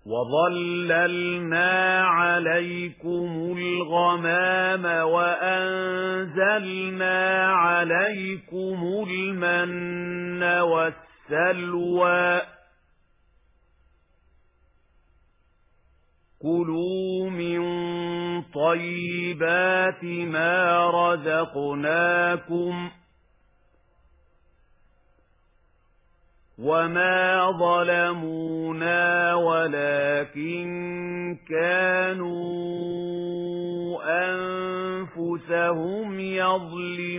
وَظَلَّلْنَا عَلَيْكُمُ الْغَمَامَ وَأَنزَلْنَا عَلَيْكُمُ الْمَنَّ وَالسَّلْوَىٰ ۖ كُلُوا مِن طَيِّبَاتِ مَا رَزَقْنَاكُمْ ۖ وَمَا ظَلَمُونَا وَلَكِن كَانُوا أَنفُسَهُمْ يَظْلِمُونَ.